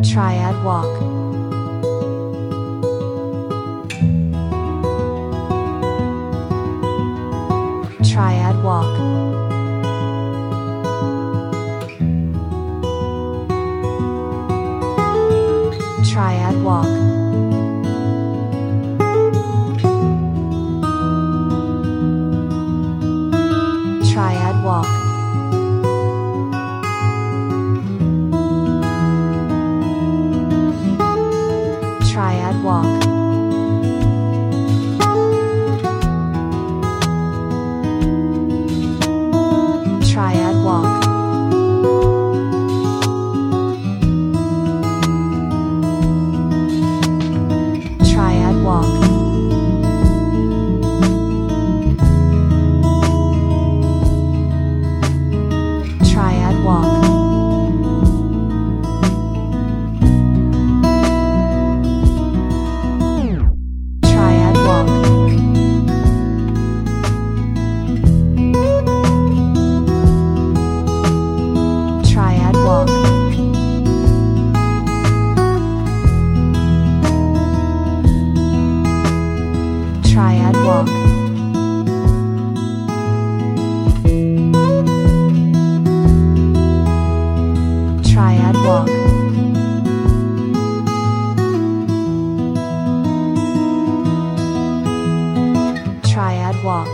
Triad walk. Triad walk. Triad walk. Triad walk. Triad walk. Triad walk. Triad walk. Triad walk. Triad walk. Triad walk. Triad walk. Triad walk. Triad walk.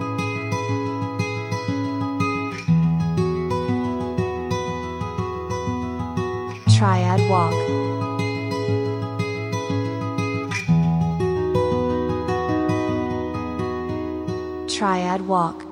Triad walk. Triad walk.